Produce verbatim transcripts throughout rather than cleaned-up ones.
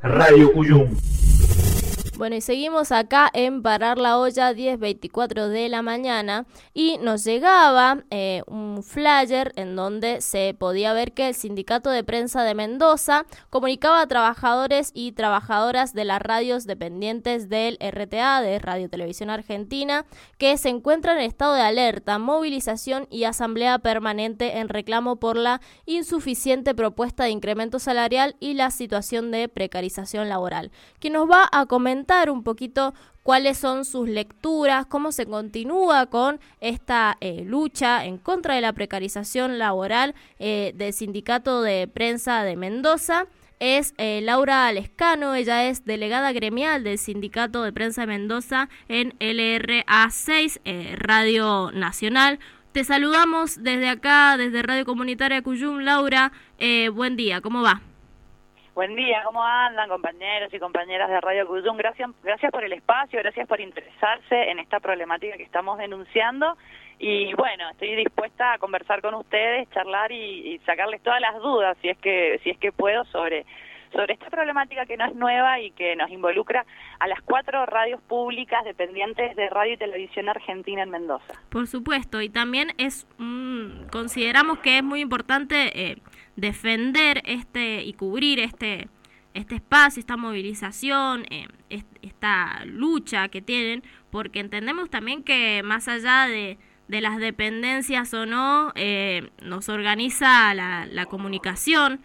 Radio Cuyum. Bueno, y seguimos acá en Parar la Olla, diez veinticuatro de la mañana, y nos llegaba eh, un flyer en donde se podía ver que el Sindicato de Prensa de Mendoza comunicaba a trabajadores y trabajadoras de las radios dependientes del R T A, de Radio Televisión Argentina, que se encuentran en estado de alerta, movilización y asamblea permanente en reclamo por la insuficiente propuesta de incremento salarial y la situación de precarización laboral. Quien nos va a comentar un poquito cuáles son sus lecturas, cómo se continúa con esta eh, lucha en contra de la precarización laboral eh, del Sindicato de Prensa de Mendoza. Es eh, Laura Lescano, ella es delegada gremial del Sindicato de Prensa de Mendoza en L R A seis, eh, Radio Nacional. Te saludamos desde acá, desde Radio Comunitaria Cuyum. Laura, eh, buen día, ¿cómo va? Buen día, ¿cómo andan compañeros y compañeras de Radio Cuyum? Gracias, gracias por el espacio, gracias por interesarse en esta problemática que estamos denunciando. Y bueno, estoy dispuesta a conversar con ustedes, charlar y, y sacarles todas las dudas, si es que si es que puedo, sobre, sobre esta problemática que no es nueva y que nos involucra a las cuatro radios públicas dependientes de Radio y Televisión Argentina en Mendoza. Por supuesto, y también es mm, consideramos que es muy importante eh, defender este y cubrir este este espacio, esta movilización, eh, esta lucha que tienen, porque entendemos también que más allá de, de las dependencias o no, eh, nos organiza la, la comunicación,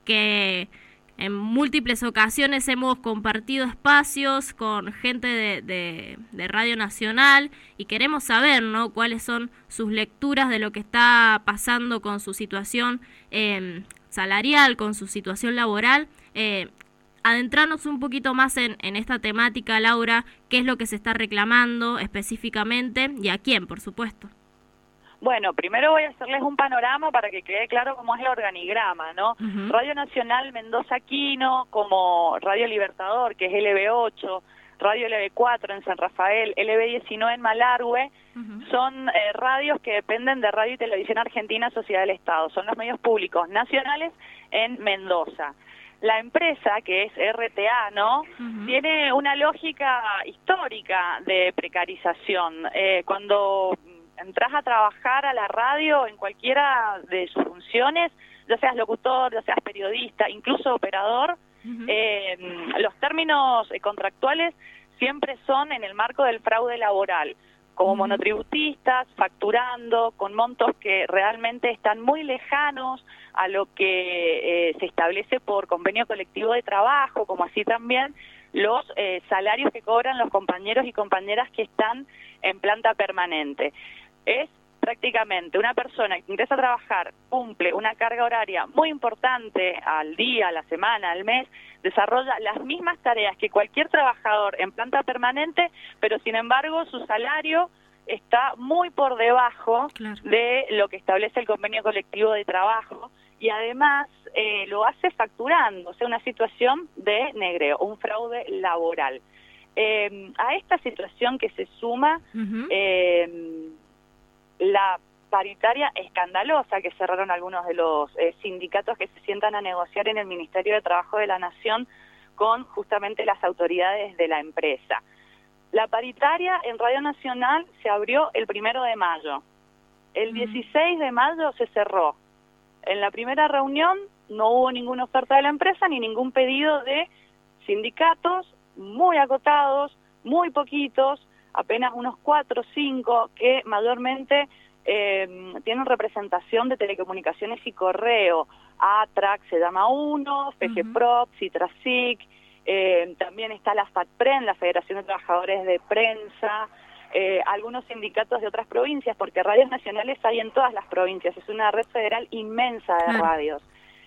que en múltiples ocasiones hemos compartido espacios con gente de, de, de Radio Nacional y queremos saber, ¿no?, cuáles son sus lecturas de lo que está pasando con su situación eh, salarial, con su situación laboral. Eh, adentrarnos un poquito más en, en esta temática, Laura, qué es lo que se está reclamando específicamente y a quién, por supuesto. Bueno, primero voy a hacerles un panorama para que quede claro cómo es el organigrama, ¿no? Uh-huh. Radio Nacional Mendoza Quino, como Radio Libertador, que es L B ocho, Radio L B cuatro en San Rafael, L B diecinueve en Malargüe, uh-huh. son eh, radios que dependen de Radio y Televisión Argentina, Sociedad del Estado. Son los medios públicos nacionales en Mendoza. La empresa, que es R T A, ¿no?, uh-huh. tiene una lógica histórica de precarización. Eh, cuando entras a trabajar a la radio en cualquiera de sus funciones, ya seas locutor, ya seas periodista, incluso operador, uh-huh. eh, los términos contractuales siempre son en el marco del fraude laboral, como uh-huh. monotributistas, facturando, con montos que realmente están muy lejanos a lo que eh, se establece por convenio colectivo de trabajo, como así también los eh, salarios que cobran los compañeros y compañeras que están en planta permanente. Es prácticamente una persona que ingresa a trabajar, cumple una carga horaria muy importante al día, a la semana, al mes, desarrolla las mismas tareas que cualquier trabajador en planta permanente, pero sin embargo su salario está muy por debajo claro. de lo que establece el convenio colectivo de trabajo, y además eh, lo hace facturando, o sea, una situación de negreo, un fraude laboral. Eh, a esta situación que se suma uh-huh. eh, la paritaria escandalosa que cerraron algunos de los eh, sindicatos que se sientan a negociar en el Ministerio de Trabajo de la Nación con justamente las autoridades de la empresa. La paritaria en Radio Nacional se abrió el primero de mayo. El uh-huh. dieciséis de mayo se cerró. En la primera reunión no hubo ninguna oferta de la empresa ni ningún pedido de sindicatos, muy acotados, muy poquitos, apenas unos cuatro o cinco que mayormente eh, tienen representación de telecomunicaciones y correo. ATRAC se llama uno, FGPROP, uh-huh. Citrasic, eh, también está la FATPREN, la Federación de Trabajadores de Prensa, eh, algunos sindicatos de otras provincias, porque radios nacionales hay en todas las provincias, es una red federal inmensa de radios.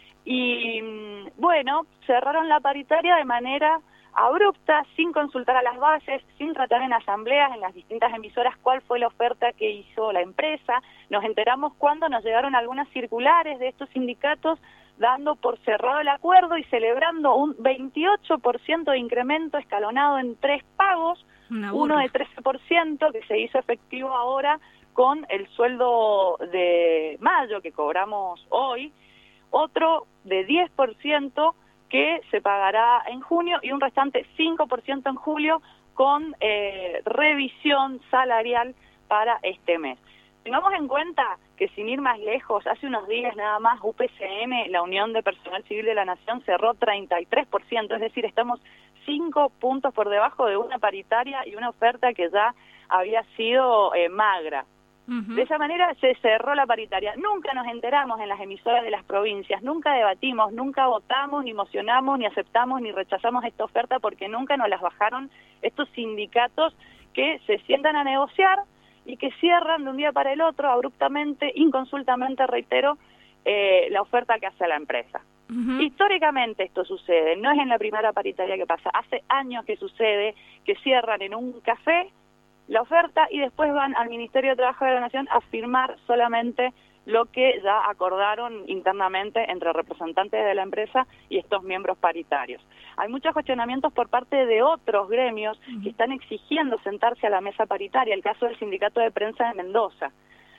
Y bueno, cerraron la paritaria de manera abrupta, sin consultar a las bases, sin tratar en asambleas en las distintas emisoras cuál fue la oferta que hizo la empresa. Nos enteramos cuando nos llegaron algunas circulares de estos sindicatos dando por cerrado el acuerdo y celebrando un veintiocho por ciento de incremento escalonado en tres pagos, uno de trece por ciento que se hizo efectivo ahora con el sueldo de mayo que cobramos hoy, otro de diez por ciento que se pagará en junio y un restante cinco por ciento en julio con eh, revisión salarial para este mes. Tengamos en cuenta que, sin ir más lejos, hace unos días nada más U P C N, la Unión de Personal Civil de la Nación, cerró treinta y tres por ciento, es decir, estamos cinco puntos por debajo de una paritaria y una oferta que ya había sido eh, magra. Uh-huh. De esa manera se cerró la paritaria. Nunca nos enteramos en las emisoras de las provincias, nunca debatimos, nunca votamos, ni mocionamos, ni aceptamos, ni rechazamos esta oferta porque nunca nos las bajaron estos sindicatos que se sientan a negociar y que cierran de un día para el otro, abruptamente, inconsultamente, reitero, eh, la oferta que hace la empresa. Uh-huh. Históricamente esto sucede, no es en la primera paritaria que pasa, hace años que sucede que cierran en un café la oferta y después van al Ministerio de Trabajo de la Nación a firmar solamente lo que ya acordaron internamente entre representantes de la empresa y estos miembros paritarios. Hay muchos cuestionamientos por parte de otros gremios uh-huh. que están exigiendo sentarse a la mesa paritaria, el caso del Sindicato de Prensa de Mendoza,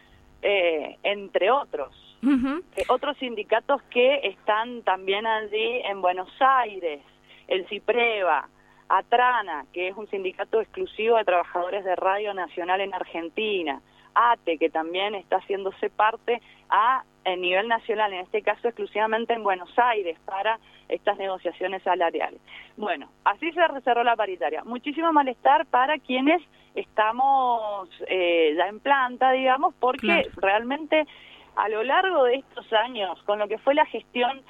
eh, entre otros. Uh-huh. Eh, otros sindicatos que están también allí en Buenos Aires, el CIPREVA, ATRANA, que es un sindicato exclusivo de trabajadores de Radio Nacional en Argentina, ATE, que también está haciéndose parte a, a nivel nacional, en este caso exclusivamente en Buenos Aires, para estas negociaciones salariales. Bueno, así se cerró la paritaria. Muchísimo malestar para quienes estamos eh, ya en planta, digamos, porque claro. realmente a lo largo de estos años, con lo que fue la gestión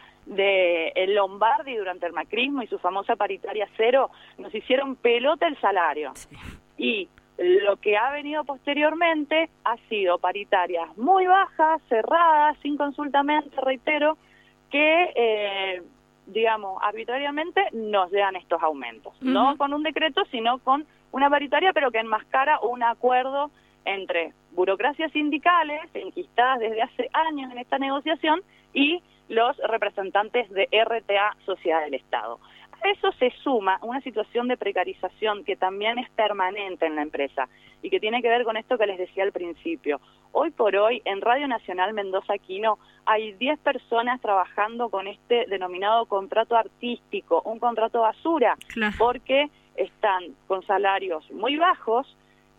de el Lombardi durante el macrismo y su famosa paritaria cero, nos hicieron pelota el salario. Sí. Y lo que ha venido posteriormente ha sido paritarias muy bajas, cerradas, sin consultamente, reitero, que, eh, digamos, arbitrariamente nos dan estos aumentos. Uh-huh. No con un decreto, sino con una paritaria, pero que enmascara un acuerdo entre burocracias sindicales, enquistadas desde hace años en esta negociación, y los representantes de R T A, Sociedad del Estado. A eso se suma una situación de precarización que también es permanente en la empresa y que tiene que ver con esto que les decía al principio. Hoy por hoy, en Radio Nacional Mendoza Quino, hay diez personas trabajando con este denominado contrato artístico, un contrato basura, claro. porque están con salarios muy bajos,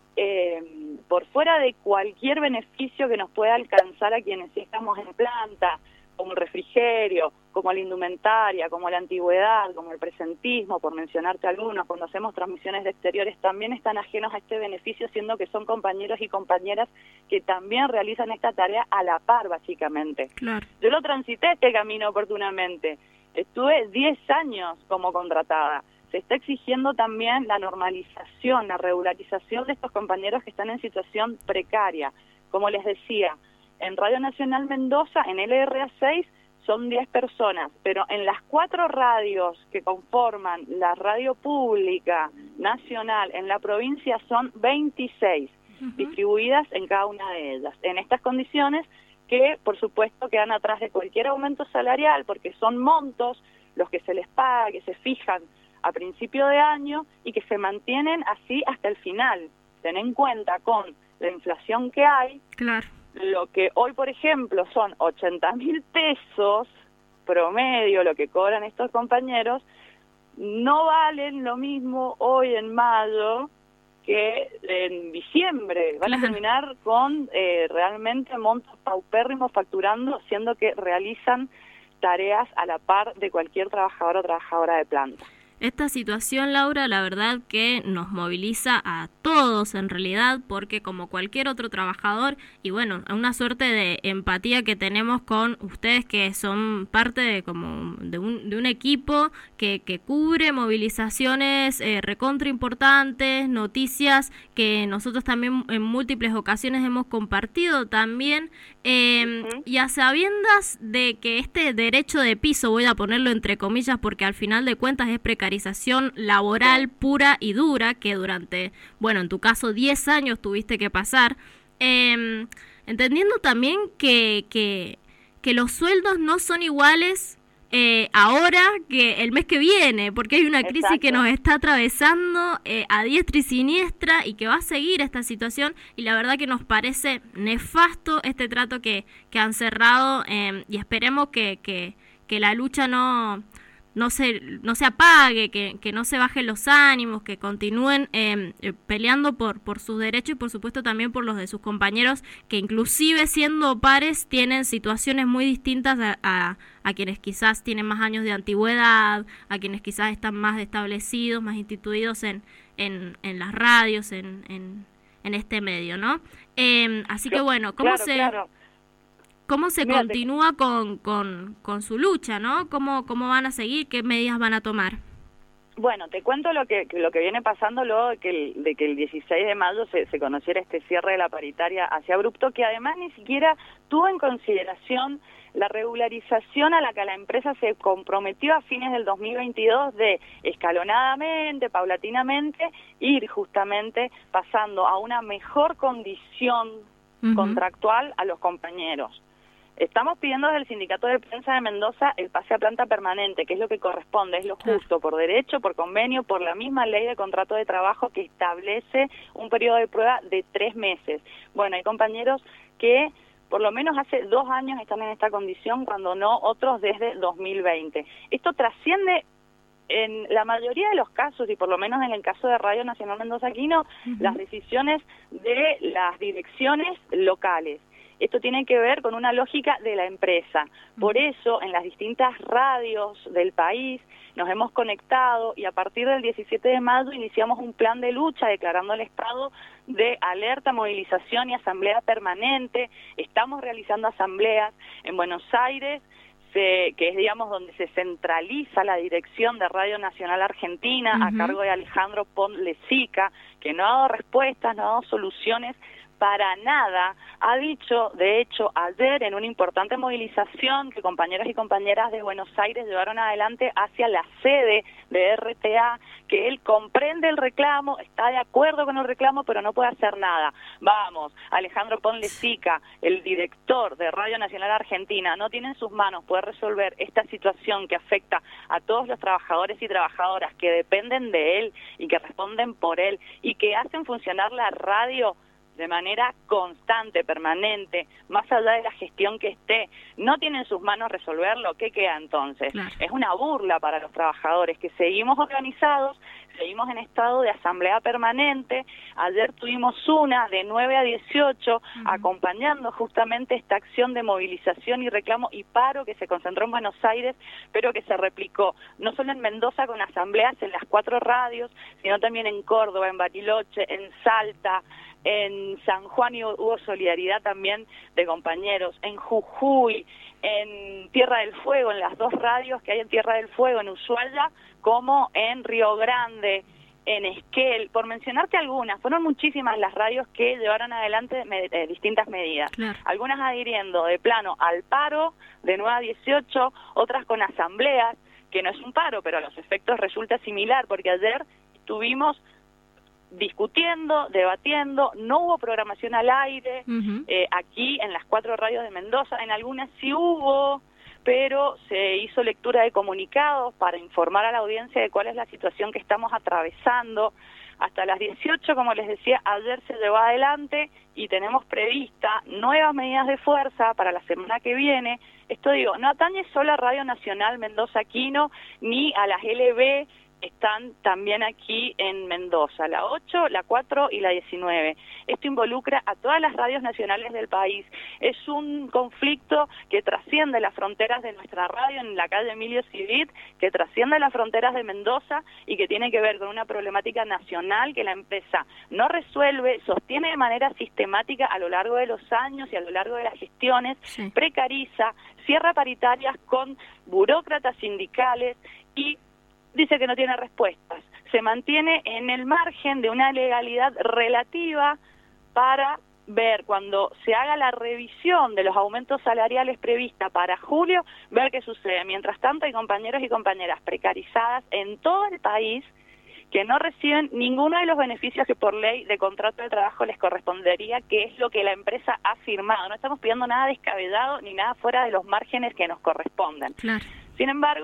eh, por fuera de cualquier beneficio que nos pueda alcanzar a quienes estamos en planta, como el refrigerio, como la indumentaria, como la antigüedad, como el presentismo, por mencionarte algunos. Cuando hacemos transmisiones de exteriores también están ajenos a este beneficio, siendo que son compañeros y compañeras que también realizan esta tarea a la par, básicamente. Claro. Yo lo transité este camino oportunamente. Estuve diez años como contratada. Se está exigiendo también la normalización, la regularización de estos compañeros que están en situación precaria. Como les decía, en Radio Nacional Mendoza, en L R A seis, son diez personas, pero en las cuatro radios que conforman la radio pública nacional en la provincia son veintiséis, uh-huh. distribuidas en cada una de ellas. En estas condiciones que, por supuesto, quedan atrás de cualquier aumento salarial, porque son montos los que se les paga, que se fijan a principio de año y que se mantienen así hasta el final. Ten en cuenta con la inflación que hay, claro. lo que hoy, por ejemplo, son ochenta mil pesos promedio, lo que cobran estos compañeros, no valen lo mismo hoy en mayo que en diciembre. Van a terminar con eh, realmente montos paupérrimos facturando, siendo que realizan tareas a la par de cualquier trabajador o trabajadora de planta. Esta situación, Laura, la verdad que nos moviliza a todos en realidad, porque como cualquier otro trabajador, y bueno, una suerte de empatía que tenemos con ustedes que son parte de como de un, de un equipo que, que cubre movilizaciones eh, recontra importantes, noticias que nosotros también en múltiples ocasiones hemos compartido también, eh, uh-huh. y a sabiendas de que este derecho de piso, voy a ponerlo entre comillas porque al final de cuentas es precario, laboral pura y dura que durante, bueno, en tu caso diez años tuviste que pasar, eh, entendiendo también que, que, que los sueldos no son iguales eh, ahora que el mes que viene, porque hay una crisis Exacto. que nos está atravesando eh, a diestra y siniestra y que va a seguir esta situación, y la verdad que nos parece nefasto este trato que, que han cerrado, eh, y esperemos que, que, que la lucha no... no se no se apague, que, que no se bajen los ánimos, que continúen eh, peleando por, por sus derechos y por supuesto también por los de sus compañeros, que inclusive siendo pares tienen situaciones muy distintas a, a, a quienes quizás tienen más años de antigüedad, a quienes quizás están más establecidos, más instituidos en, en, en las radios, en, en, en este medio, ¿no? Eh, así que bueno, ¿cómo claro, se... Claro. ¿Cómo se Mira, continúa con, con, con su lucha, ¿no? ¿Cómo, ¿Cómo van a seguir? ¿Qué medidas van a tomar? Bueno, te cuento lo que lo que viene pasando luego de que el, de que el dieciséis de mayo se, se conociera este cierre de la paritaria así abrupto, que además ni siquiera tuvo en consideración la regularización a la que la empresa se comprometió a fines del dos mil veintidós de escalonadamente, paulatinamente, ir justamente pasando a una mejor condición uh-huh. contractual a los compañeros. Estamos pidiendo desde el Sindicato de Prensa de Mendoza el pase a planta permanente, que es lo que corresponde, es lo justo, por derecho, por convenio, por la misma ley de contrato de trabajo que establece un periodo de prueba de tres meses. Bueno, hay compañeros que por lo menos hace dos años están en esta condición, cuando no otros desde dos mil veinte. Esto trasciende en la mayoría de los casos, y por lo menos en el caso de Radio Nacional Mendoza Aquino, uh-huh. las decisiones de las direcciones locales. Esto tiene que ver con una lógica de la empresa. Por eso, en las distintas radios del país nos hemos conectado y a partir del diecisiete de mayo iniciamos un plan de lucha declarando el estado de alerta, movilización y asamblea permanente. Estamos realizando asambleas en Buenos Aires, Se, que es, digamos, donde se centraliza la dirección de Radio Nacional Argentina, uh-huh. a cargo de Alejandro Pon-Lezica, que no ha dado respuestas, no ha dado soluciones para nada. Ha dicho, de hecho, ayer en una importante movilización que compañeros y compañeras de Buenos Aires llevaron adelante hacia la sede de R T A, que él comprende el reclamo, está de acuerdo con el reclamo, pero no puede hacer nada. Vamos, Alejandro Pon-Lezica, el director de Radio Nacional Argentina, no tiene en sus manos poder resolver esta situación que afecta a todos los trabajadores y trabajadoras que dependen de él y que responden por él y que hacen funcionar la radio de manera constante, permanente, más allá de la gestión que esté, no tiene en sus manos resolverlo. ¿Qué queda entonces? Claro. Es una burla para los trabajadores, que seguimos organizados, seguimos en estado de asamblea permanente. Ayer tuvimos una de nueve a dieciocho, uh-huh. acompañando justamente esta acción de movilización y reclamo y paro que se concentró en Buenos Aires, pero que se replicó no solo en Mendoza con asambleas en las cuatro radios, sino también en Córdoba, en Bariloche, en Salta, en San Juan, y hubo solidaridad también de compañeros, en Jujuy, en Tierra del Fuego, en las dos radios que hay en Tierra del Fuego, en Ushuaia, como en Río Grande, en Esquel, por mencionarte algunas. Fueron muchísimas las radios que llevaron adelante me, eh, distintas medidas, claro. algunas adhiriendo de plano al paro de nueve a dieciocho, otras con asambleas, que no es un paro, pero a los efectos resulta similar, porque ayer tuvimos discutiendo, debatiendo, no hubo programación al aire, uh-huh. eh, aquí en las cuatro radios de Mendoza, en algunas sí hubo, pero se hizo lectura de comunicados para informar a la audiencia de cuál es la situación que estamos atravesando. Hasta las dieciocho, como les decía, ayer se llevó adelante y tenemos prevista nuevas medidas de fuerza para la semana que viene. Esto digo, no atañe solo a Radio Nacional Mendoza Aquino ni a las L B, están también aquí en Mendoza, la ocho, la cuatro y la diecinueve. Esto involucra a todas las radios nacionales del país. Es un conflicto que trasciende las fronteras de nuestra radio en la calle Emilio Civit, que trasciende las fronteras de Mendoza y que tiene que ver con una problemática nacional que la empresa no resuelve, sostiene de manera sistemática a lo largo de los años y a lo largo de las gestiones, sí. precariza, cierra paritarias con burócratas sindicales y dice que no tiene respuestas. Se mantiene en el margen de una legalidad relativa para ver cuando se haga la revisión de los aumentos salariales prevista para julio, ver qué sucede. Mientras tanto hay compañeros y compañeras precarizadas en todo el país que no reciben ninguno de los beneficios que por ley de contrato de trabajo les correspondería, que es lo que la empresa ha firmado. No estamos pidiendo nada descabellado ni nada fuera de los márgenes que nos corresponden. Claro. Sin embargo,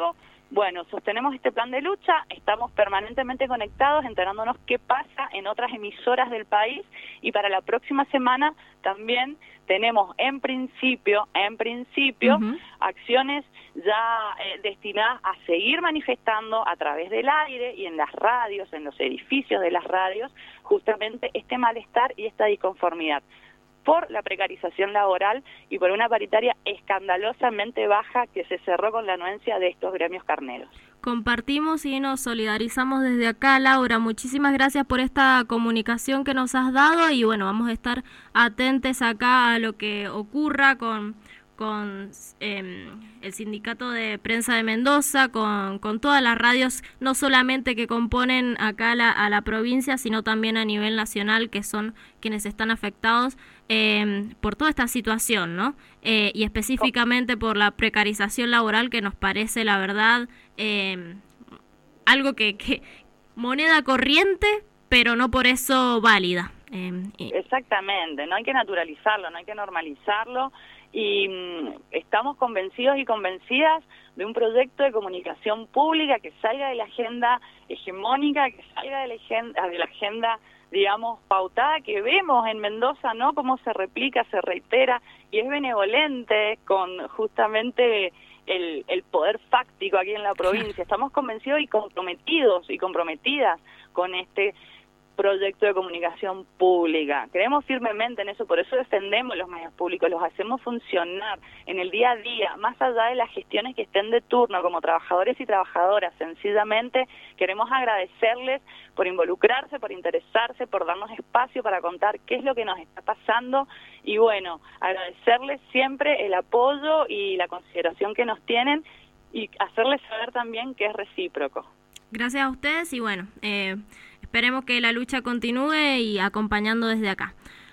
Bueno, sostenemos este plan de lucha, estamos permanentemente conectados, enterándonos qué pasa en otras emisoras del país, y para la próxima semana también tenemos en principio, en principio, uh-huh. acciones ya eh, destinadas a seguir manifestando a través del aire y en las radios, en los edificios de las radios, justamente este malestar y esta disconformidad por la precarización laboral y por una paritaria escandalosamente baja que se cerró con la anuencia de estos gremios carneros. Compartimos y nos solidarizamos desde acá, Laura. Muchísimas gracias por esta comunicación que nos has dado y bueno, vamos a estar atentos acá a lo que ocurra con, con eh, el Sindicato de Prensa de Mendoza, con, con todas las radios, no solamente que componen acá la, a la provincia, sino también a nivel nacional, que son quienes están afectados eh, por toda esta situación, ¿no? Eh, y específicamente por la precarización laboral, que nos parece, la verdad, eh, algo que, que moneda corriente, pero no por eso válida. Eh, y... Exactamente, no hay que naturalizarlo, no hay que normalizarlo, y mmm, estamos convencidos y convencidas de un proyecto de comunicación pública que salga de la agenda hegemónica, que salga de la agenda, de la agenda digamos, pautada que vemos en Mendoza, ¿no? Cómo se replica, se reitera, y es benevolente con justamente el, el poder fáctico aquí en la provincia. Estamos convencidos y comprometidos y comprometidas con este proyecto de comunicación pública. Creemos firmemente en eso, por eso defendemos los medios públicos, los hacemos funcionar en el día a día, más allá de las gestiones que estén de turno como trabajadores y trabajadoras. Sencillamente queremos agradecerles por involucrarse, por interesarse, por darnos espacio para contar qué es lo que nos está pasando, y bueno, agradecerles siempre el apoyo y la consideración que nos tienen, y hacerles saber también que es recíproco. Gracias a ustedes y bueno, eh, esperemos que la lucha continúe y acompañando desde acá.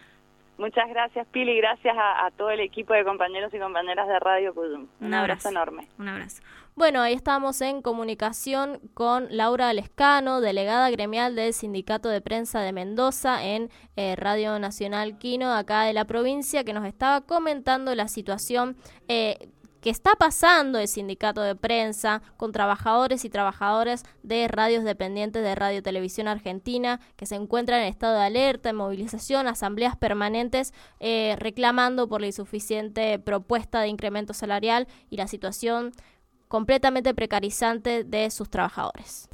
Muchas gracias, Pili, gracias a, a todo el equipo de compañeros y compañeras de Radio Cuyum. Un, Un abrazo, abrazo enorme. Un abrazo. Bueno, ahí estamos en comunicación con Laura Lescano, delegada gremial del Sindicato de Prensa de Mendoza en eh, Radio Nacional Quino, acá de la provincia, que nos estaba comentando la situación eh, que está pasando el sindicato de prensa con trabajadores y trabajadoras de radios dependientes de Radio Televisión Argentina, que se encuentran en estado de alerta, en movilización, asambleas permanentes, eh, reclamando por la insuficiente propuesta de incremento salarial y la situación completamente precarizante de sus trabajadores.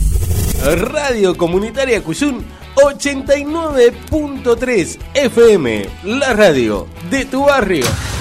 Radio Comunitaria Cuyum ochenta y nueve punto tres F M, la radio de tu barrio.